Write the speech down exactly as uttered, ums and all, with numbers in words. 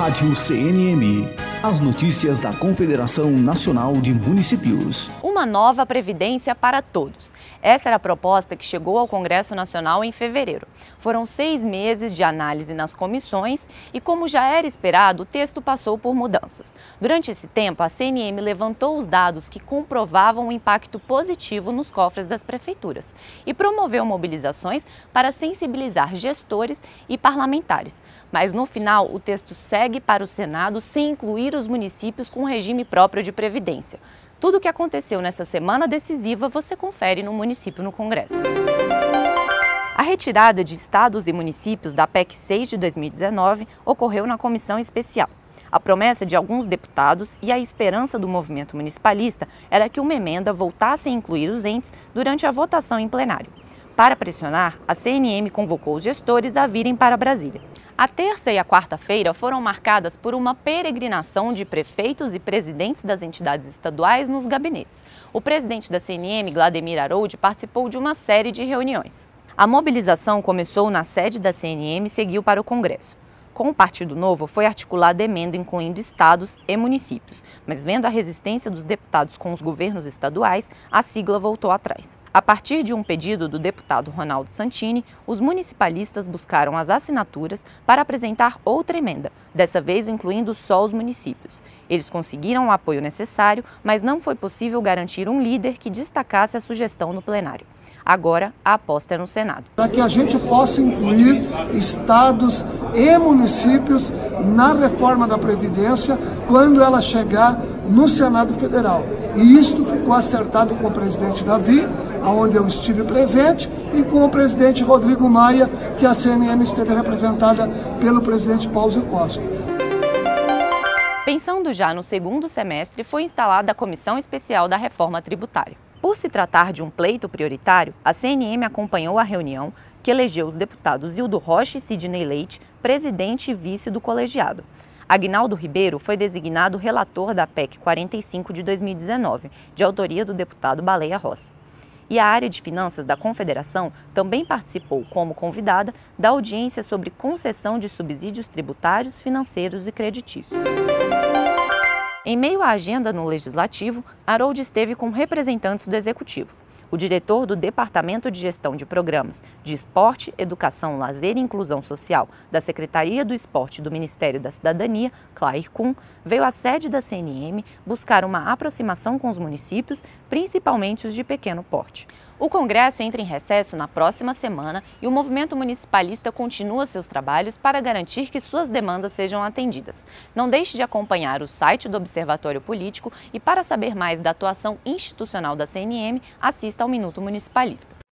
Rádio C N M. As notícias da Confederação Nacional de Municípios. Uma nova previdência para todos. Essa era a proposta que chegou ao Congresso Nacional em fevereiro. Foram seis meses de análise nas comissões e, como já era esperado, o texto passou por mudanças. Durante esse tempo, a C N M levantou os dados que comprovavam o impacto positivo nos cofres das prefeituras e promoveu mobilizações para sensibilizar gestores e parlamentares. Mas, no final, o texto segue para o Senado sem incluir os municípios com regime próprio de previdência. Tudo o que aconteceu nessa semana decisiva você confere no Município no Congresso. A retirada de estados e municípios da P E C seis de dois mil e dezenove ocorreu na comissão especial. A promessa de alguns deputados e a esperança do movimento municipalista era que uma emenda voltasse a incluir os entes durante a votação em plenário. Para pressionar, a C N M convocou os gestores a virem para Brasília. A terça e a quarta-feira foram marcadas por uma peregrinação de prefeitos e presidentes das entidades estaduais nos gabinetes. O presidente da C N M, Glademir Aroldi, participou de uma série de reuniões. A mobilização começou na sede da C N M e seguiu para o Congresso. Com o Partido Novo, foi articulada emenda incluindo estados e municípios, mas vendo a resistência dos deputados com os governos estaduais, a sigla voltou atrás. A partir de um pedido do deputado Ronaldo Santini, os municipalistas buscaram as assinaturas para apresentar outra emenda, dessa vez incluindo só os municípios. Eles conseguiram o apoio necessário, mas não foi possível garantir um líder que destacasse a sugestão no plenário. Agora, a aposta é no Senado. Para que a gente possa incluir estados e municípios na reforma da Previdência quando ela chegar no Senado Federal. E isto ficou acertado com o presidente Davi, onde eu estive presente, e com o presidente Rodrigo Maia, que a C N M esteve representada pelo presidente Paulo Zukowski. Pensando já no segundo semestre, foi instalada a Comissão Especial da Reforma Tributária. Por se tratar de um pleito prioritário, a C N M acompanhou a reunião que elegeu os deputados Hildo Rocha e Sidney Leite, presidente e vice do colegiado. Aguinaldo Ribeiro foi designado relator da P E C quarenta e cinco de dois mil e dezenove, de autoria do deputado Baleia Rossi. E a área de finanças da Confederação também participou como convidada da audiência sobre concessão de subsídios tributários, financeiros e creditícios. Em meio à agenda no Legislativo, Aroldi esteve com representantes do Executivo. O diretor do Departamento de Gestão de Programas de Esporte, Educação, Lazer e Inclusão Social da Secretaria do Esporte do Ministério da Cidadania, Clair Kuhn, veio à sede da C N M buscar uma aproximação com os municípios, principalmente os de pequeno porte. O Congresso entra em recesso na próxima semana e o movimento municipalista continua seus trabalhos para garantir que suas demandas sejam atendidas. Não deixe de acompanhar o site do Observatório Político e, para saber mais da atuação institucional da C N M, assista ao Minuto Municipalista.